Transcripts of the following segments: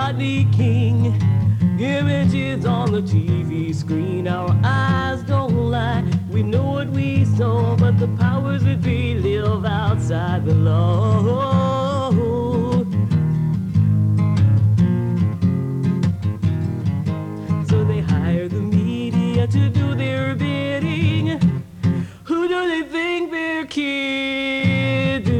Rodney King. Images on the TV screen, our eyes don't lie. We know what we saw, but the powers that be live outside the law. So they hire the media to do their bidding. Who do they think they're kidding?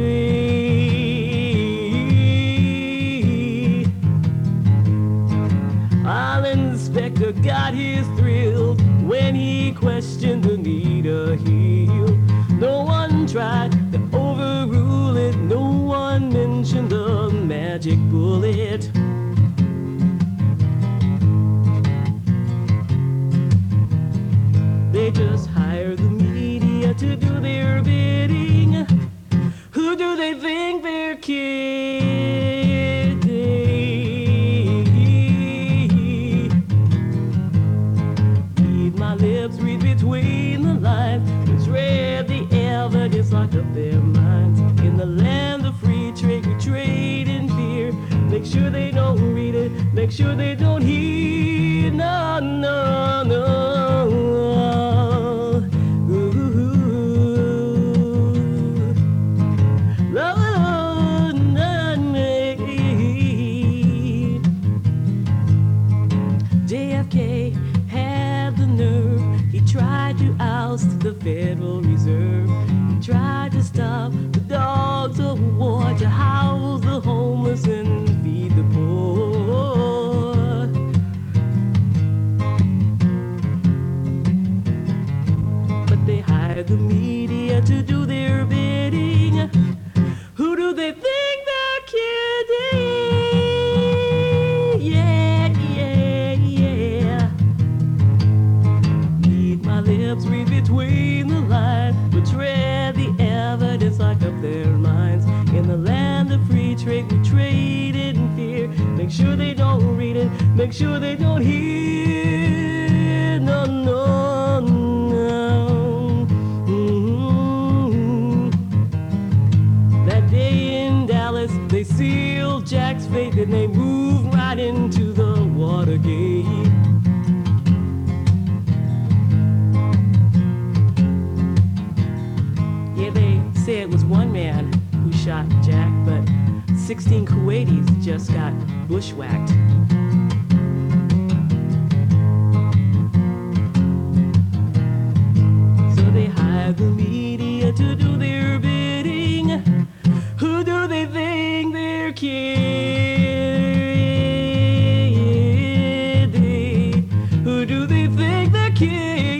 Our inspector got his thrill when he questioned Anita Hill. No one tried to overrule it. No one mentioned the magic bullet. They just hire the media to do their bidding. Who do they think they're kidding? Read my lips, read between the lines. Let's read the evidence, lock up their minds. In the land of free trade, we trade in fear. Make sure they don't read it, make sure they don't hear. No, no, no. JFK had the nerve. He tried to oust the Federal Reserve. He tried to stop the dogs of war, to house the homeless and feed the poor. But they hired the media to do their bidding. Who do they think they're kidding? Yeah, yeah, yeah. Read my lips, read between the lines. But read the evidence, lock up their minds. In the land of free trade, we trade in fear. Make sure they don't read it, make sure they don't hear. No, no, no. That day in Dallas, they sealed Jack's fate, and they moved right into the Watergate. Yeah, they say it was one man who shot Jack, but 16 Kuwaitis just got bushwhacked. So they hired the media to do their bidding. Who do they think they're kidding? Who do they think they're kidding?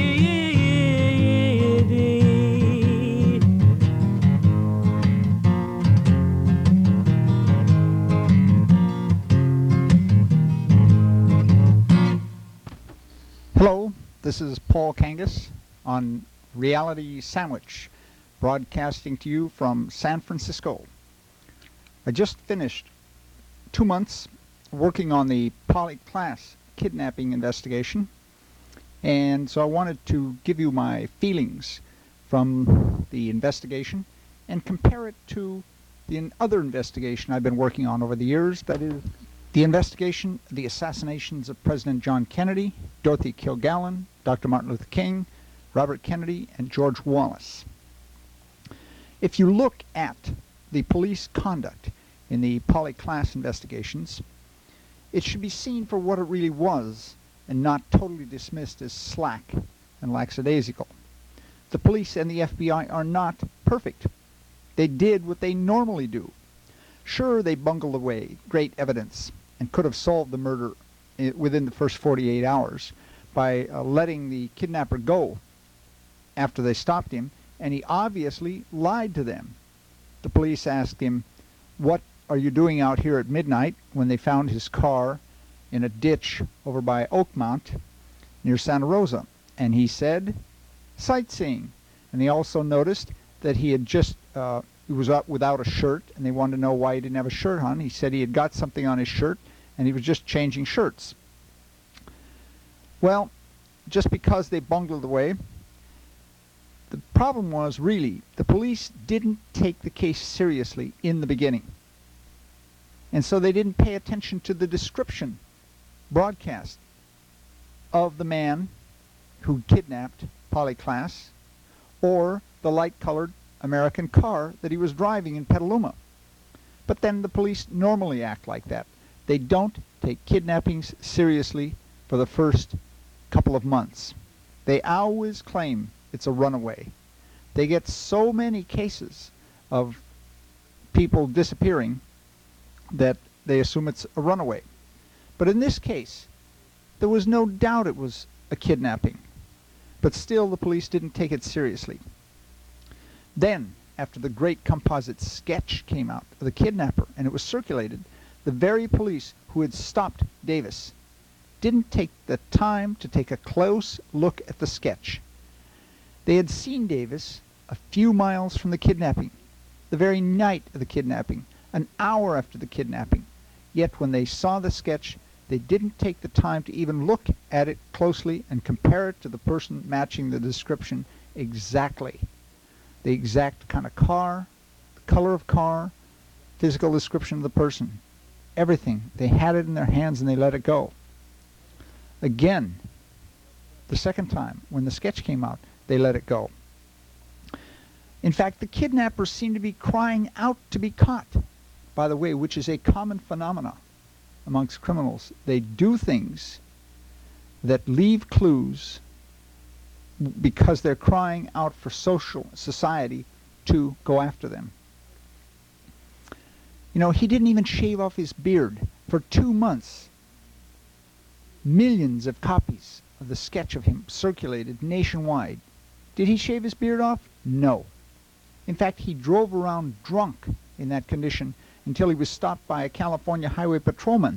Hello, this is Paul Kangas on Reality Sandwich, broadcasting to you from San Francisco. I just finished 2 months working on the Polly Klaas kidnapping investigation, and so I wanted to give you my feelings from the investigation and compare it to the other investigation I've been working on over the years, that is the investigation of the assassinations of President John Kennedy, Dorothy Kilgallen, Dr. Martin Luther King, Robert Kennedy, and George Wallace. If you look at the police conduct in the Polly Klaas investigations, it should be seen for what it really was and not totally dismissed as slack and lackadaisical. The police and the FBI are not perfect. They did what they normally do. Sure, they bungled away great evidence and could have solved the murder within the first 48 hours by letting the kidnapper go after they stopped him, and he obviously lied to them. The police asked him, "What are you doing out here at midnight?" when they found his car in a ditch over by Oakmont near Santa Rosa. And he said, "Sightseeing." And they also noticed that he had just he was up without a shirt, and they wanted to know why he didn't have a shirt on. He said he had got something on his shirt, and he was just changing shirts. Well, just because they bungled away, the problem was really the police didn't take the case seriously in the beginning. And so they didn't pay attention to the description broadcast of the man who kidnapped Polly Klaas or the light-colored American car that he was driving in Petaluma. But then the police normally act like that. They don't take kidnappings seriously for the first couple of months. They always claim it's a runaway. They get so many cases of people disappearing that they assume it's a runaway. But in this case, there was no doubt it was a kidnapping. But still, the police didn't take it seriously. Then, after the great composite sketch came out of the kidnapper and it was circulated, the very police who had stopped Davis didn't take the time to take a close look at the sketch. They had seen Davis a few miles from the kidnapping, the very night of the kidnapping, an hour after the kidnapping. Yet when they saw the sketch, they didn't take the time to even look at it closely and compare it to the person matching the description exactly. The exact kind of car, the color of car, physical description of the person, everything. They had it in their hands and they let it go. Again, the second time, when the sketch came out, they let it go. In fact, the kidnappers seemed to be crying out to be caught, by the way, which is a common phenomenon amongst criminals. They do things that leave clues because they're crying out for society to go after them. You know, he didn't even shave off his beard for 2 months. Millions of copies of the sketch of him circulated nationwide. Did he shave his beard off? No. In fact, he drove around drunk in that condition until he was stopped by a California highway patrolman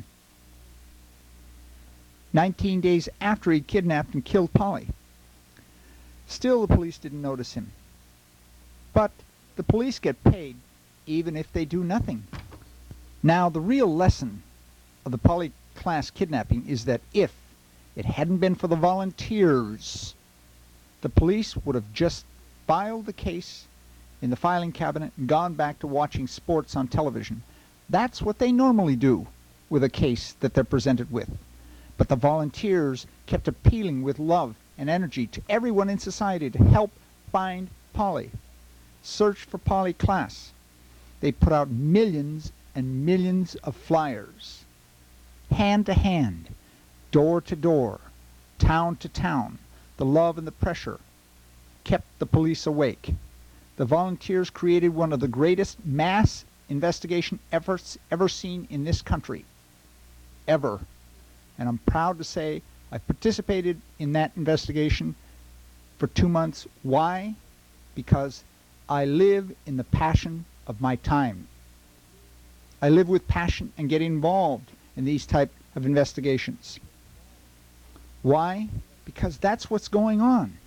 19 days after he kidnapped and killed Polly. Still, the police didn't notice him. But the police get paid even if they do nothing. Now, the real lesson of the Polly Klaas kidnapping is that if it hadn't been for the volunteers, the police would have just filed the case in the filing cabinet and gone back to watching sports on television. That's what they normally do with a case that they're presented with. But the volunteers kept appealing with love and energy to everyone in society to help find Polly. Search for Polly Klaas. They put out millions and millions of flyers, hand to hand, door to door, town to town. The love and the pressure kept the police awake. The volunteers created one of the greatest mass investigation efforts ever seen in this country. Ever. And I'm proud to say I participated in that investigation for 2 months. Why? Because I live in the passion of my time. I live with passion and get involved in these type of investigations. Why? Because that's what's going on.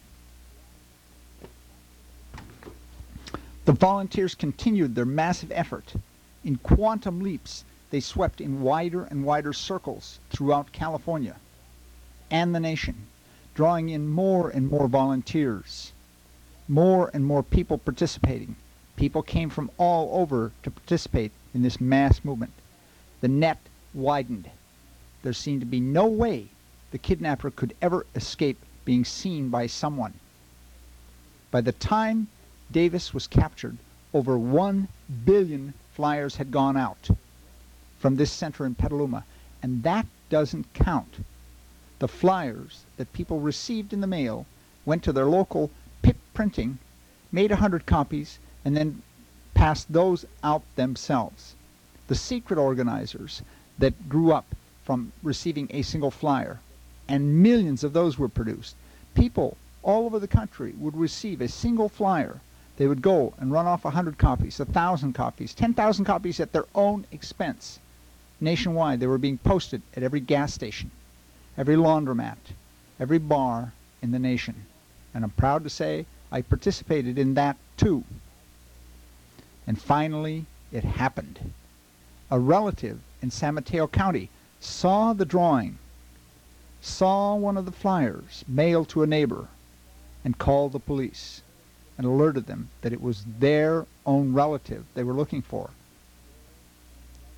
The volunteers continued their massive effort. In quantum leaps, they swept in wider and wider circles throughout California and the nation, drawing in more and more volunteers, more and more people participating. People came from all over to participate in this mass movement. The net widened. There seemed to be no way the kidnapper could ever escape being seen by someone. By the time Davis was captured, over 1 billion flyers had gone out from this center in Petaluma, and that doesn't count the flyers that people received in the mail, went to their local PIP printing, made 100 copies, and then passed those out themselves. The secret organizers that grew up from receiving a single flyer, and millions of those were produced. People all over the country would receive a single flyer. They would go and run off 100 copies, 1,000 copies, 10,000 copies at their own expense. Nationwide, they were being posted at every gas station, every laundromat, every bar in the nation. And I'm proud to say I participated in that too. And finally, it happened. A relative in San Mateo County saw the drawing, saw one of the flyers mailed to a neighbor, and called the police and alerted them that it was their own relative they were looking for.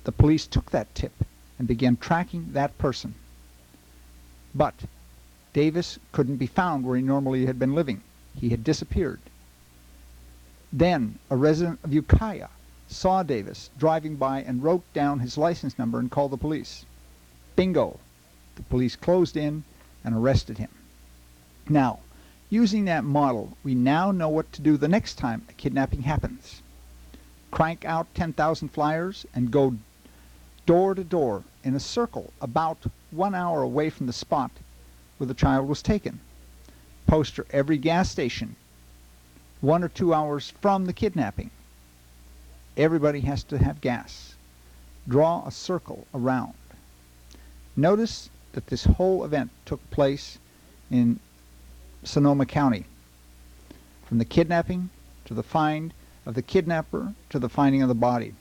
the police took that tip and began tracking that person. But Davis couldn't be found where he normally had been living. He had disappeared. Then a resident of Ukiah saw Davis driving by and wrote down his license number and called the police. Bingo! The police closed in and arrested him. Now, using that model, we now know what to do the next time a kidnapping happens. Crank out 10,000 flyers and go door to door in a circle about 1 hour away from the spot where the child was taken. Poster every gas station 1 or 2 hours from the kidnapping. Everybody has to have gas. Draw a circle around. Notice that this whole event took place in Sonoma County. From the kidnapping to the find of the kidnapper to the finding of the body.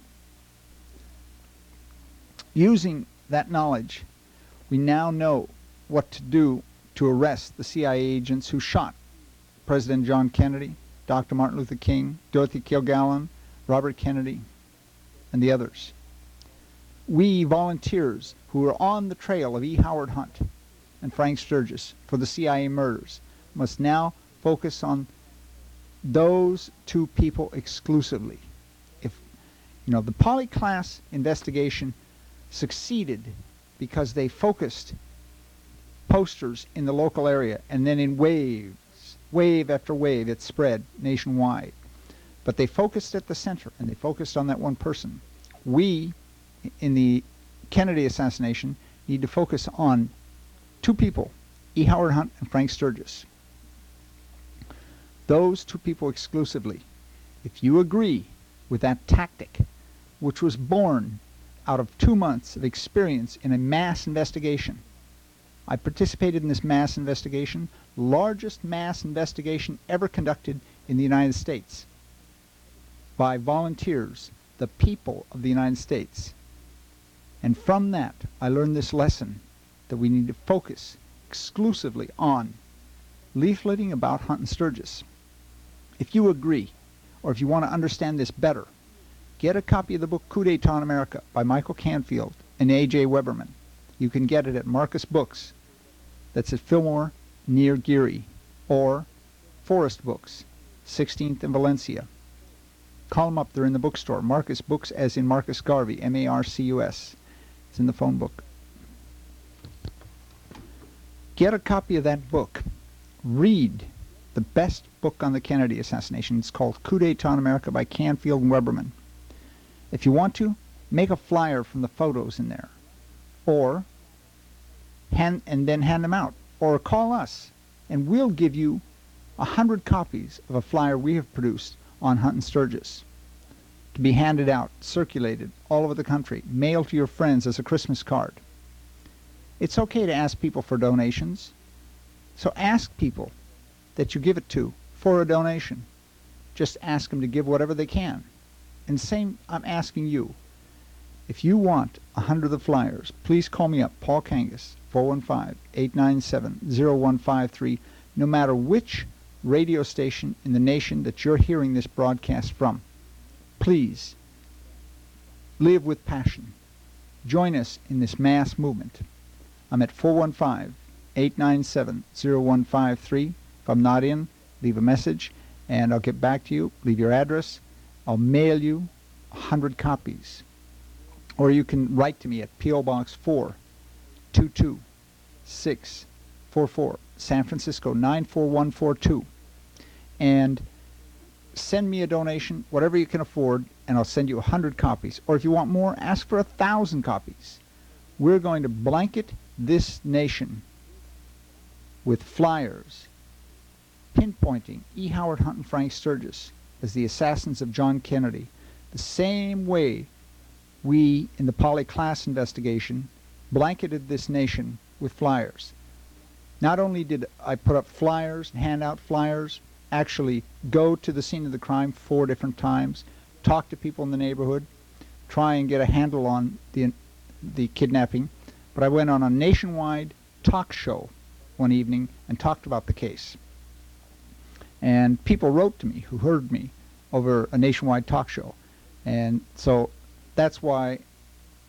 Using that knowledge, we now know what to do to arrest the CIA agents who shot President John Kennedy, Dr. Martin Luther King, Dorothy Kilgallen, Robert Kennedy, and the others. We volunteers who were on the trail of E. Howard Hunt and Frank Sturgis for the CIA murders must now focus on those two people exclusively. If the Polyclass investigation succeeded because they focused posters in the local area, and then in waves, wave after wave, it spread nationwide. But they focused at the center, and they focused on that one person. We, in the Kennedy assassination, need to focus on two people, E. Howard Hunt and Frank Sturgis. Those two people exclusively. If you agree with that tactic, which was born out of 2 months of experience in a mass investigation. I participated in this mass investigation, largest mass investigation ever conducted in the United States by volunteers, the people of the United States. And from that, I learned this lesson that we need to focus exclusively on leafleting about Hunt and Sturgis. If you agree, or if you want to understand this better, get a copy of the book Coup d'etat in America by Michael Canfield and A.J. Weberman. You can get it at Marcus Books, that's at Fillmore near Geary, or Forest Books, 16th and Valencia. Call them up, they're in the bookstore. Marcus Books, as in Marcus Garvey, M-A-R-C-U-S. It's in the phone book. Get a copy of that book. Read the best book on the Kennedy assassination. It's called Coup d'etat in America by Canfield and Weberman. If you want to, make a flyer from the photos in there, or and then hand them out, or call us, and we'll give you 100 copies of a flyer we have produced on Hunt and Sturgis to be handed out, circulated all over the country, mailed to your friends as a Christmas card. It's okay to ask people for donations, so ask people that you give it to for a donation. Just ask them to give whatever they can. And same, I'm asking you, if you want 100 of the flyers, please call me up, Paul Kangas, 415-897-0153, no matter which radio station in the nation that you're hearing this broadcast from. Please, live with passion. Join us in this mass movement. I'm at 415-897-0153. If I'm not in, leave a message, and I'll get back to you. Leave your address. I'll mail you 100 copies. Or you can write to me at P.O. Box 4, 22644, San Francisco 94142. And send me a donation, whatever you can afford, and I'll send you 100 copies. Or if you want more, ask for 1,000 copies. We're going to blanket this nation with flyers pinpointing E. Howard Hunt and Frank Sturgis as the assassins of John Kennedy, the same way we, in the Polyclass investigation, blanketed this nation with flyers. Not only did I put up flyers and hand out flyers, actually go to the scene of the crime 4 different times, talk to people in the neighborhood, try and get a handle on the kidnapping, but I went on a nationwide talk show one evening and talked about the case. And people wrote to me who heard me over a nationwide talk show. And so that's why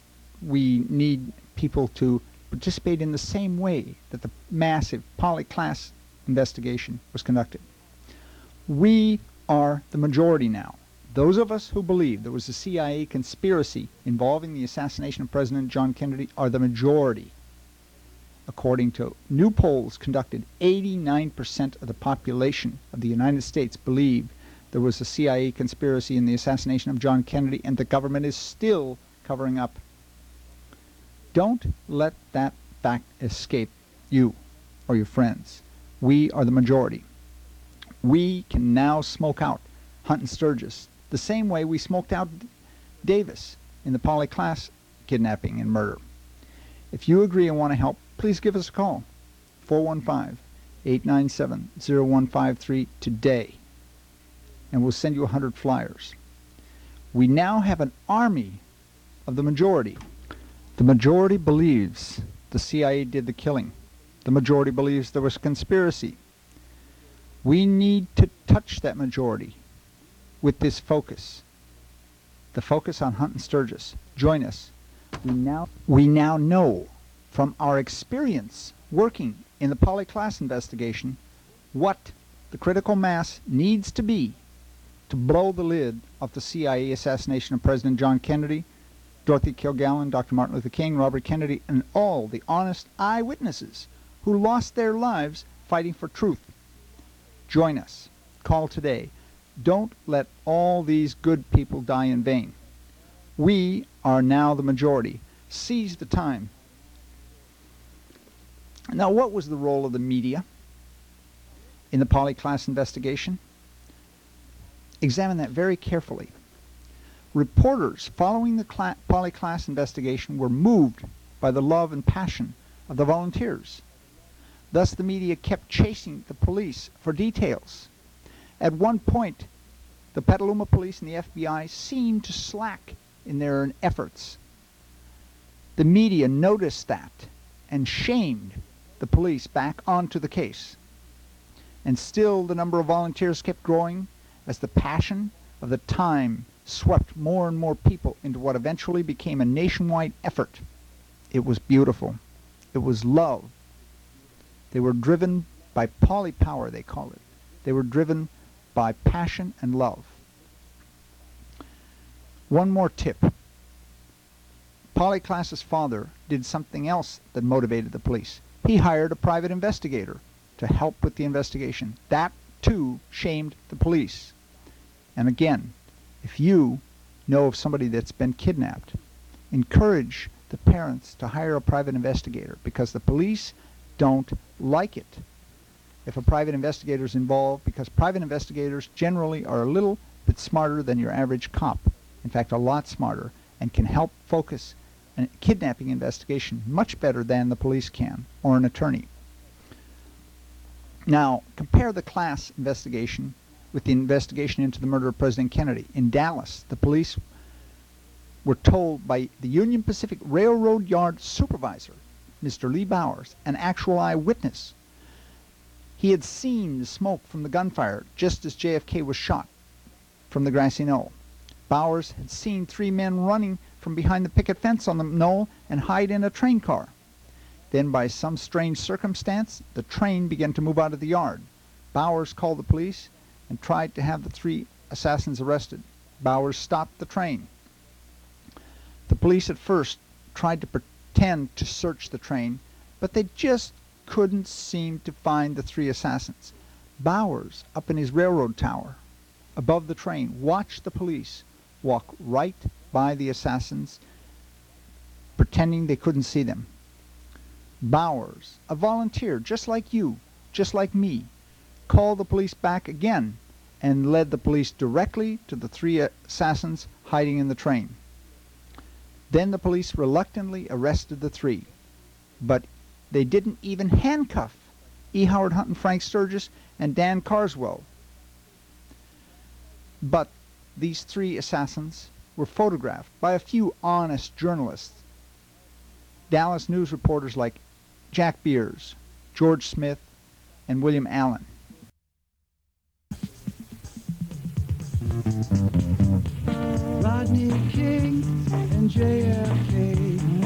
we need people to participate in the same way that the massive Polly Klaas investigation was conducted. We are the majority now. Those of us who believe there was a CIA conspiracy involving the assassination of President John Kennedy are the majority. According to new polls conducted, 89% of the population of the United States believe there was a CIA conspiracy in the assassination of John Kennedy, and the government is still covering up. Don't let that fact escape you or your friends. We are the majority. We can now smoke out Hunt and Sturgis the same way we smoked out Davis in the Polly Klaas kidnapping and murder. If you agree and want to help, please give us a call. 415-897-0153 today. And we'll send you 100 flyers. We now have an army of the majority. The majority believes the CIA did the killing. The majority believes there was a conspiracy. We need to touch that majority with this focus. The focus on Hunt and Sturgis. Join us. We now know from our experience working in the Polly Klaas investigation what the critical mass needs to be to blow the lid off the CIA assassination of President John Kennedy, Dorothy Kilgallen, Dr. Martin Luther King, Robert Kennedy, and all the honest eyewitnesses who lost their lives fighting for truth. Join us. Call today. Don't let all these good people die in vain. We are now the majority. Seize the time. Now, what was the role of the media in the Polly Klaas investigation? Examine that very carefully. Reporters following the Polly Klaas investigation were moved by the love and passion of the volunteers. Thus, the media kept chasing the police for details. At one point, the Petaluma police and the FBI seemed to slack in their efforts. The media noticed that and shamed the police back onto the case. And still, the number of volunteers kept growing as the passion of the time swept more and more people into what eventually became a nationwide effort. It was beautiful. It was love. They were driven by Polly Power, they call it. They were driven by passion and love. One more tip. Polly Klaas's father did something else that motivated the police. He hired a private investigator to help with the investigation. That, too, shamed the police. And again, if you know of somebody that's been kidnapped, encourage the parents to hire a private investigator, because the police don't like it if a private investigator is involved, because private investigators generally are a little bit smarter than your average cop. In fact, a lot smarter, and can help focus a kidnapping investigation much better than the police can, or an attorney. Now, compare the Klaas investigation with the investigation into the murder of President Kennedy. In Dallas, the police were told by the Union Pacific Railroad Yard supervisor, Mr. Lee Bowers, an actual eyewitness. He had seen the smoke from the gunfire just as JFK was shot from the grassy knoll. Bowers had seen 3 men running from behind the picket fence on the knoll and hide in a train car. Then, by some strange circumstance, the train began to move out of the yard. Bowers called the police and tried to have the 3 assassins arrested. Bowers stopped the train. The police at first tried to pretend to search the train, but they just couldn't seem to find the 3 assassins. Bowers, up in his railroad tower, above the train, watched the police walk right by the assassins, pretending they couldn't see them. Bowers, a volunteer just like you, just like me, called the police back again and led the police directly to the 3 assassins hiding in the train. Then the police reluctantly arrested the 3, but they didn't even handcuff E. Howard Hunt and Frank Sturgis and Dan Carswell. But these 3 assassins were photographed by a few honest journalists, Dallas news reporters like Jack Beers, George Smith, and William Allen. Rodney King and JFK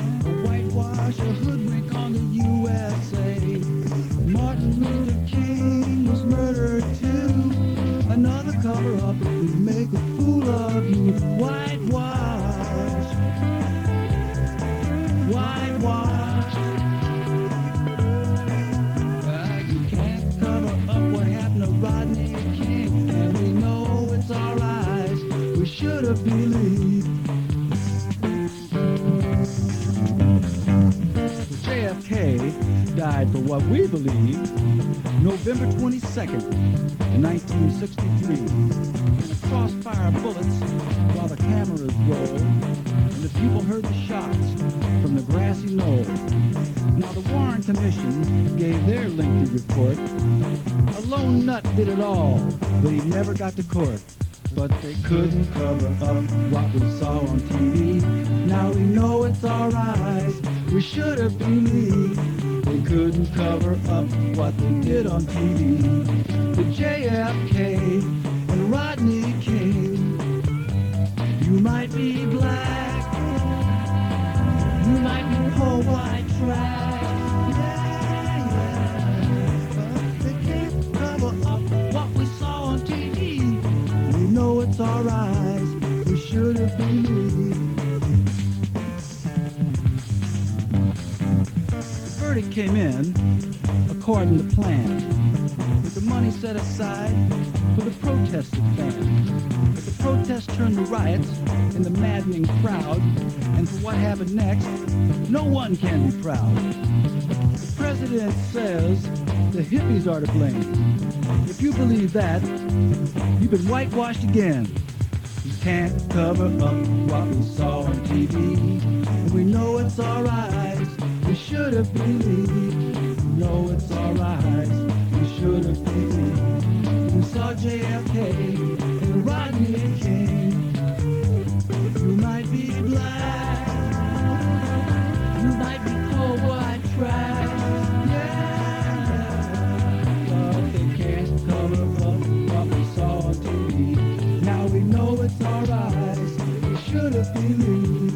whitewash, a hoodwink on the USA. Martin Luther King was murdered too. Another cover-up would make a fool of you. Whitewash, whitewash. You can't cover up what happened to Rodney King, and we know it's our eyes. We should have believed. JFK died for what we believe November 22nd, 1963, in a crossfire of bullets while the cameras rolled and the people heard the shots from the grassy knoll. Now the Warren Commission gave their lengthy report. A lone nut did it all, but he never got to court. But they couldn't cover up what we saw on TV. Now we know it's our eyes. We should have believed. They couldn't cover up what they did on TV. The JFK and Rodney King. You might be black. You might be poor white trash. Yeah. But they can't cover up what we saw on TV. We know it's our eyes. We should have believed. The verdict came in according to plan, with the money set aside for the protesters' band. But the protests turned to riots in the maddening crowd, and for what happened next, no one can be proud. The president says the hippies are to blame. If you believe that, you've been whitewashed again. You can't cover up what we saw on TV, and we know it's our eyes. We should have believed. We know it's our eyes. We should have believed. We saw JFK and Rodney King. You might be black. You might be poor white trash. Yeah. But they can't cover up what we saw on TV. Now we know it's our eyes. We should have believed.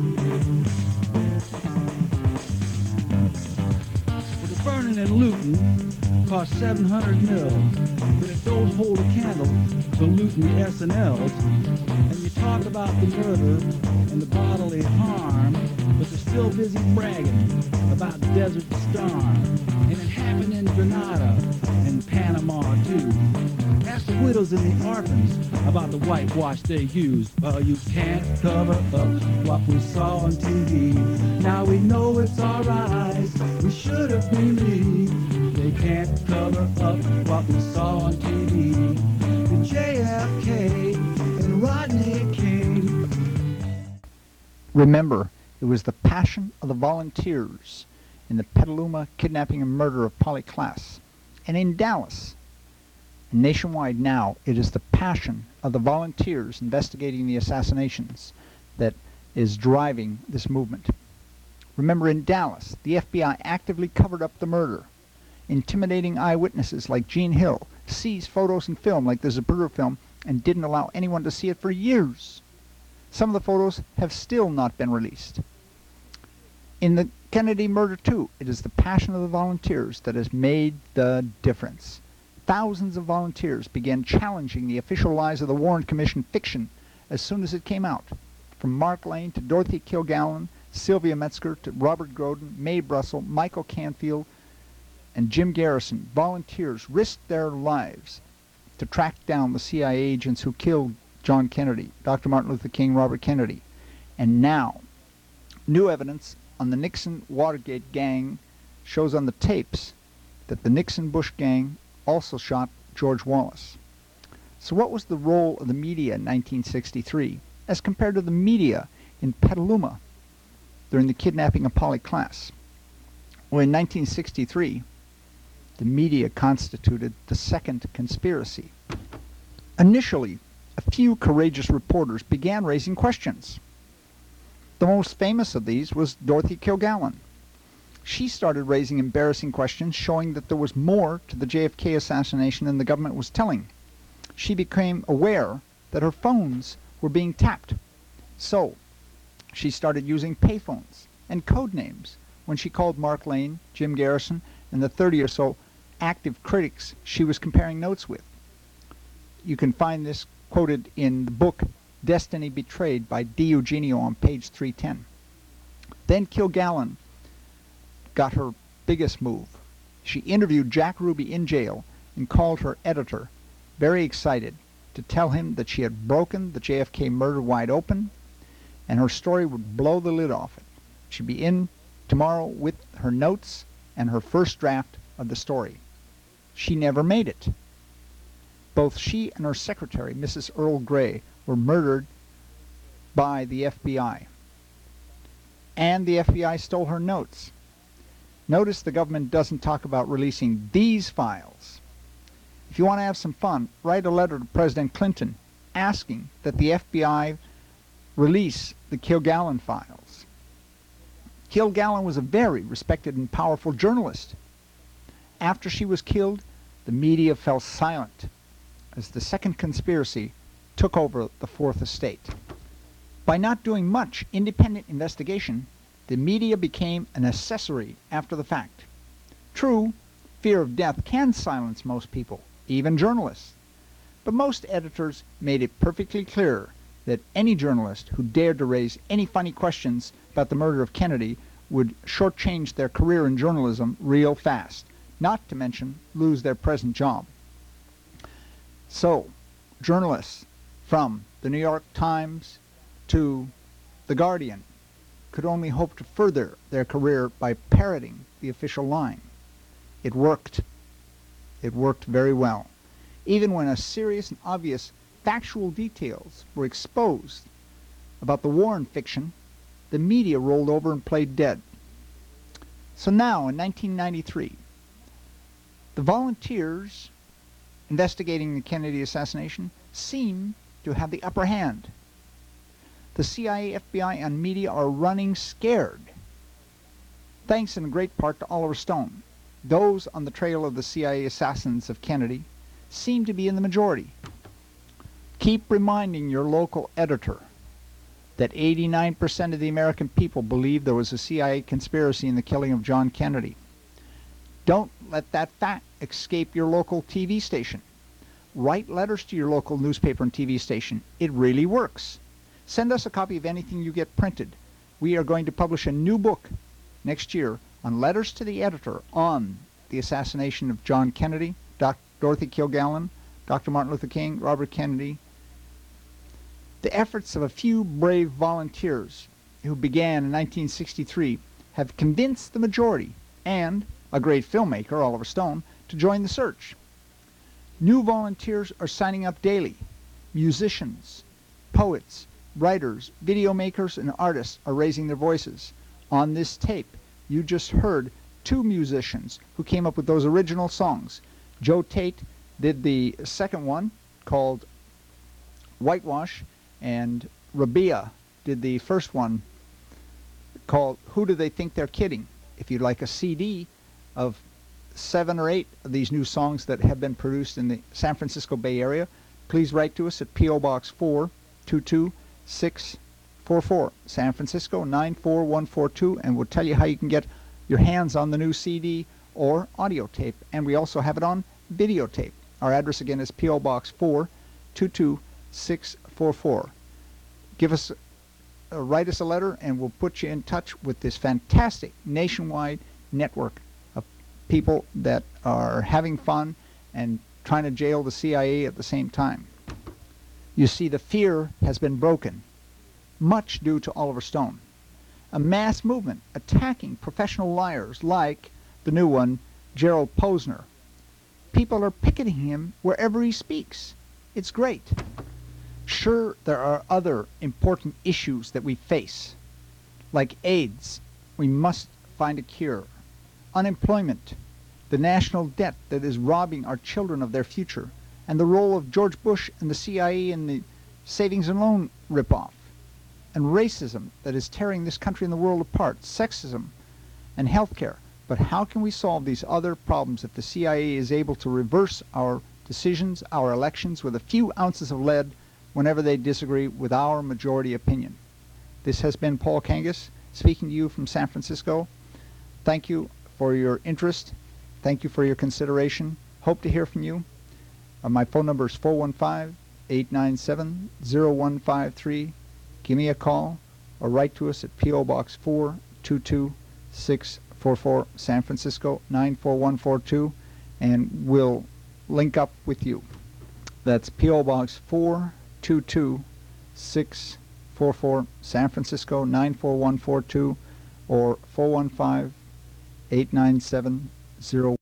Burning and looting cost 700 mil, but it don't hold a candle to looting the S&Ls. And you talk about the murder and the bodily harm, but they're still busy bragging about Desert Storm. And it happened in Grenada and Panama too. Ask the widows and the orphans about the whitewash they used. Well, you can't cover up what we saw on TV. Now we know it's our eyes. We should have believed. They can't cover up what we saw on TV. The JFK and Rodney King. Remember, it was the passion of the volunteers in the Petaluma kidnapping and murder of Polly Klaas. And in Dallas, and nationwide now, it is the passion of the volunteers investigating the assassinations that is driving this movement. Remember, in Dallas, the FBI actively covered up the murder, intimidating eyewitnesses like Gene Hill, seized photos and film like the Zapruder film, and didn't allow anyone to see it for years. Some of the photos have still not been released. In the Kennedy murder, too, it is the passion of the volunteers that has made the difference. Thousands of volunteers began challenging the official lies of the Warren Commission fiction as soon as it came out. From Mark Lane to Dorothy Kilgallen, Sylvia Metzger to Robert Groden, Mae Brussel, Michael Canfield, and Jim Garrison, volunteers risked their lives to track down the CIA agents who killed John Kennedy, Dr. Martin Luther King, Robert Kennedy. And now, new evidence on the Nixon-Watergate gang shows on the tapes that the Nixon-Bush gang also shot George Wallace. So what was the role of the media in 1963 as compared to the media in Petaluma during the kidnapping of Polly Klaas? Well, in 1963, the media constituted the second conspiracy. Initially, a few courageous reporters began raising questions. The most famous of these was Dorothy Kilgallen. She started raising embarrassing questions showing that there was more to the JFK assassination than the government was telling. She became aware that her phones were being tapped. So, she started using payphones and code names when she called Mark Lane, Jim Garrison, and the 30 or so active critics she was comparing notes with. You can find this quoted in the book Destiny Betrayed by D. Eugenio on page 310. Then Kilgallen got her biggest move. She interviewed Jack Ruby in jail and called her editor, very excited, to tell him that she had broken the JFK murder wide open and her story would blow the lid off it. She'd be in tomorrow with her notes and her first draft of the story. She never made it. Both she and her secretary, Mrs. Earl Grey, were murdered by the FBI. And the FBI stole her notes. Notice the government doesn't talk about releasing these files. If you want to have some fun, write a letter to President Clinton asking that the FBI release the Kilgallen files. Kilgallen was a very respected and powerful journalist. After she was killed, the media fell silent as the second conspiracy took over the Fourth Estate. By not doing much independent investigation, the media became an accessory after the fact. True, fear of death can silence most people, even journalists. But most editors made it perfectly clear that any journalist who dared to raise any funny questions about the murder of Kennedy would shortchange their career in journalism real fast, not to mention lose their present job. So, journalists from the New York Times to The Guardian could only hope to further their career by parroting the official line. It worked. It worked very well. Even when a serious and obvious factual details were exposed about the war in fiction, the media rolled over and played dead. So now, in 1993, the volunteers investigating the Kennedy assassination seem to have the upper hand. The CIA, FBI, and media are running scared, thanks in great part to Oliver Stone. Those on the trail of the CIA assassins of Kennedy seem to be in the majority. Keep reminding your local editor that 89% of the American people believe there was a CIA conspiracy in the killing of John Kennedy. Don't let that fact escape your local TV station. Write letters to your local newspaper and TV station. It really works. Send us a copy of anything you get printed. We are going to publish a new book next year on letters to the editor on the assassination of John Kennedy, Dorothy Kilgallen, Dr. Martin Luther King, Robert Kennedy. The efforts of a few brave volunteers who began in 1963 have convinced the majority and a great filmmaker, Oliver Stone, to join the search. New volunteers are signing up daily. Musicians, poets, writers, video makers, and artists are raising their voices. On this tape, you just heard two musicians who came up with those original songs. Joe Tate did the second one, called Whitewash, and Rabia did the first one, called Who Do They Think They're Kidding? If you'd like a CD of 7 or 8 of these new songs that have been produced in the San Francisco Bay Area, please write to us at P.O. Box 4, 22644, San Francisco 94142, and we'll tell you how you can get your hands on the new CD or audio tape. And we also have it on videotape. Our address again is P.O. Box 4, 22644. Write us a letter, and we'll put you in touch with this fantastic nationwide network of people that are having fun and trying to jail the CIA at the same time. You see, the fear has been broken, much due to Oliver Stone. A mass movement attacking professional liars like the new one, Gerald Posner. People are picketing him wherever he speaks. It's great. Sure, there are other important issues that we face, like AIDS. We must find a cure. Unemployment, the national debt that is robbing our children of their future, and the role of George Bush and the CIA in the savings and loan ripoff, and racism that is tearing this country and the world apart, sexism, and healthcare. But how can we solve these other problems if the CIA is able to reverse our decisions, our elections, with a few ounces of lead whenever they disagree with our majority opinion? This has been Paul Kangas speaking to you from San Francisco. Thank you for your interest. Thank you for your consideration. Hope to hear from you. My phone number is 415-897-0153. Give me a call or write to us at P.O. Box 422644, San Francisco 94142, and we'll link up with you. That's P.O. Box 422644, San Francisco 94142, or 415-897-0153.